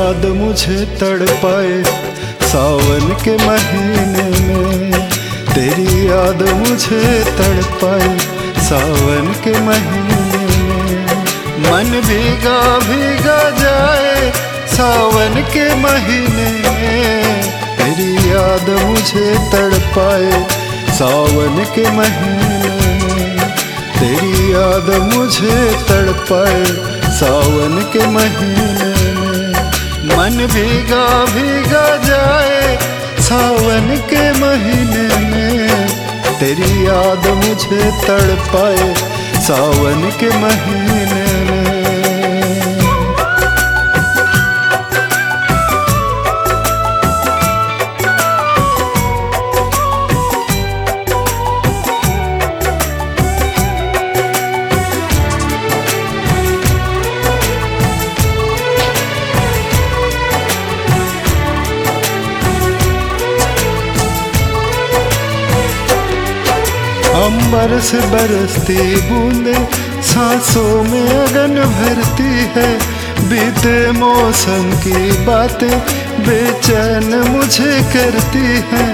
याद मुझे तड़पाए सावन के महीने में, तेरी याद मुझे तड़पाए सावन के महीने में। मन भीगा भीगा जाए सावन के महीने में, तेरी याद मुझे तड़पाए सावन के महीने में, तेरी याद मुझे तड़पाए सावन के महीने में। मन भीगा भीगा जाए सावन के महीने में, तेरी याद मुझे तड़पाए सावन के महीने में। अंबर से बरसती बूंदे सांसों में अगन भरती है, बीते मौसम की बातें बेचैन मुझे करती हैं।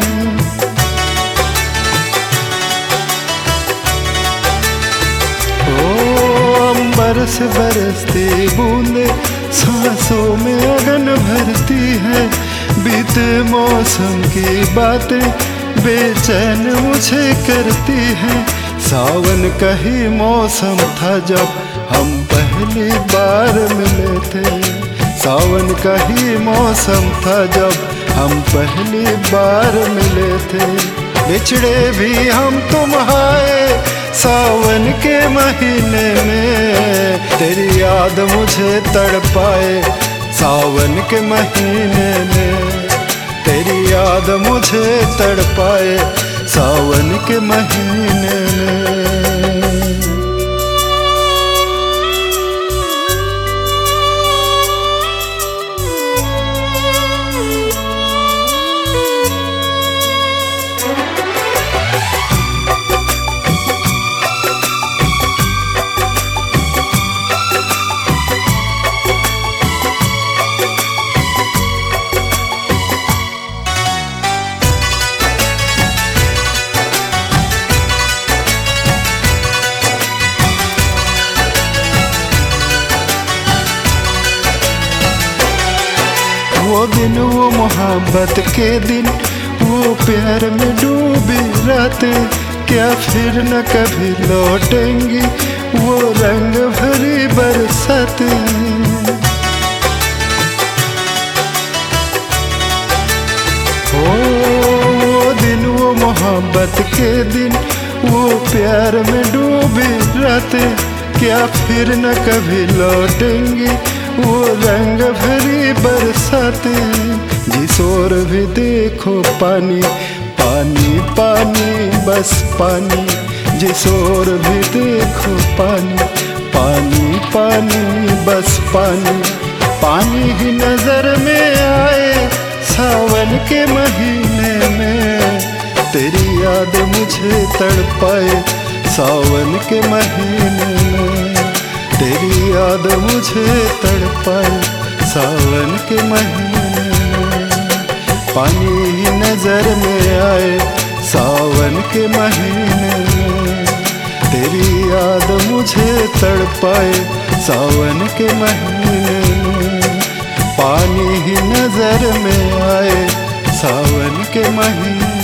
ओ अंबर से बरसती बूंदे सांसों में अगन भरती है, बीते मौसम की बातें बेचैन मुझे करती है। सावन का ही मौसम था जब हम पहली बार मिले थे, सावन का ही मौसम था जब हम पहली बार मिले थे। बिछड़े भी हम तुम आए सावन के महीने में, तेरी याद मुझे तड़पाए सावन के महीने में, तेरी याद मुझे तड़पाए सावन के महीने में। वो दिन वो मोहब्बत के दिन, वो प्यार में डूबी रातें, क्या फिर न कभी लौटेंगी वो रंग भरी बरसातें। वो दिन वो मोहब्बत के दिन, वो प्यार में डूबी रातें, क्या फिर न कभी लौटेंगी वो रंग भरी बरसातें। जिस ओर भी देखो पानी पानी पानी बस पानी, जिस ओर भी देखो पानी पानी पानी बस पानी। पानी ही नजर में आए सावन के महीने में, तेरी याद मुझे तड़पाए सावन के महीने में, तेरी याद मुझे तड़पाए सावन के महीने में। पानी ही नजर में आए सावन के महीने में, तेरी याद मुझे तड़पाए सावन के महीने में। पानी ही नजर में आए सावन के महीने